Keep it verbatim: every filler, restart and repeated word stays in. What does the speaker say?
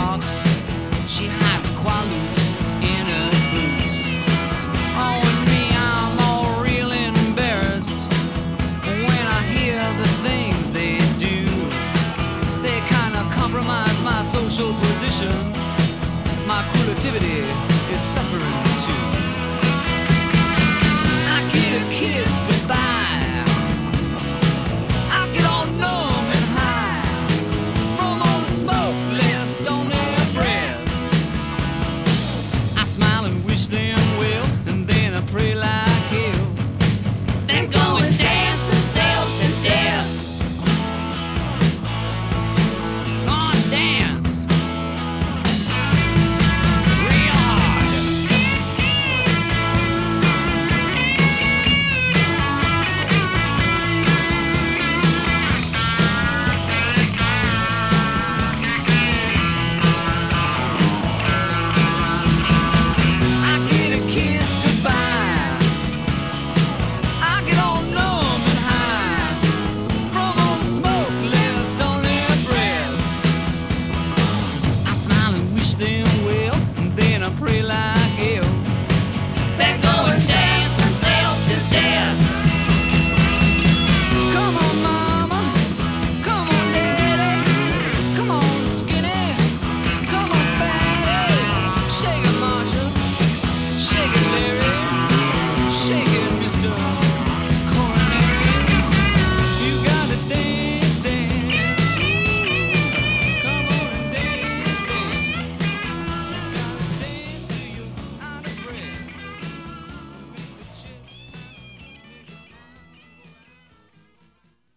walks. She hides quaaludes in her boots. Oh, and me, I'm all real embarrassed when I hear the things they do. They kinda compromise my social position. My creativity is suffering too. I get a kiss goodbye. I get all numb and high from all the smoke left on their breath. I smile and wish them well, and then I pray like hell. Then go and dance themselves to death. Go and dance real hard. I get a kiss goodbye. I get all numb and high from all the smoke left on their breath. I smile and wish them